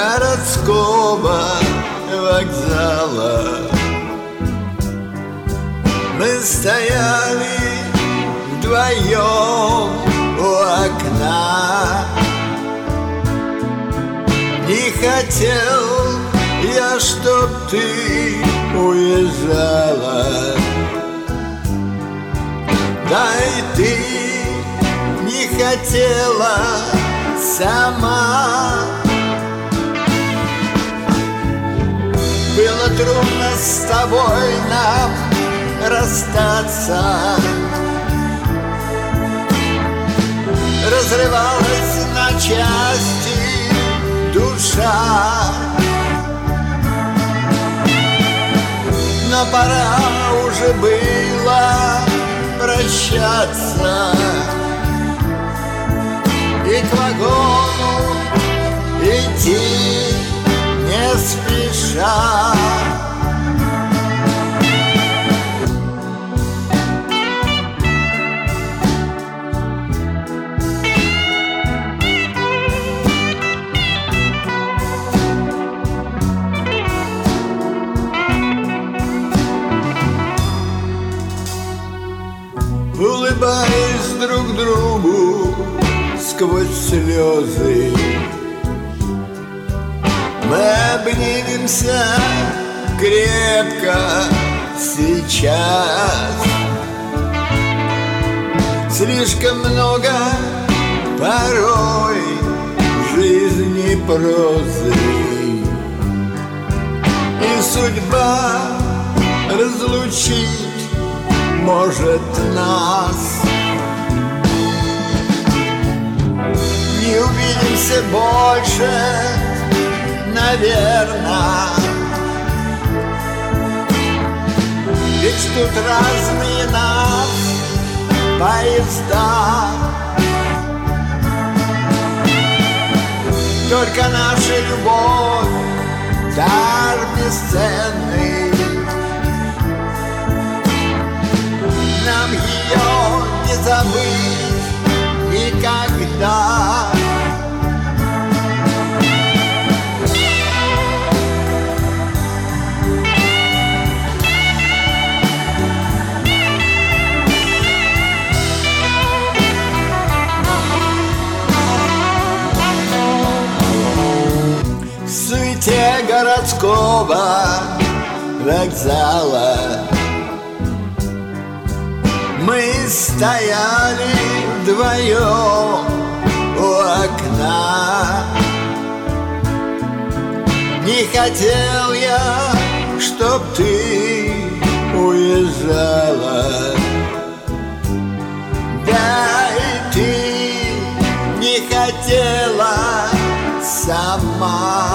городского вокзала. Мы стояли вдвоем у окна. Не хотел я, чтоб ты уезжала. Да и ты не хотела сама. Было трудно с тобой нам расстаться. Разрывалась на части душа. Но пора уже было прощаться и к вагону идти не спеша. Улыбаясь друг другу сквозь слезы, мы обнимемся крепко сейчас. Слишком много порой в жизни прозы, и судьба разлучить может нас. Не увидимся больше, наверно, ведь тут разные нас поезда. Только наша любовь — дар бесценный. Нам ее не забыть никогда. В суете городского вокзала мы стояли вдвоем у окна. Не хотел я, чтоб ты уезжала. Да и ты не хотела сама.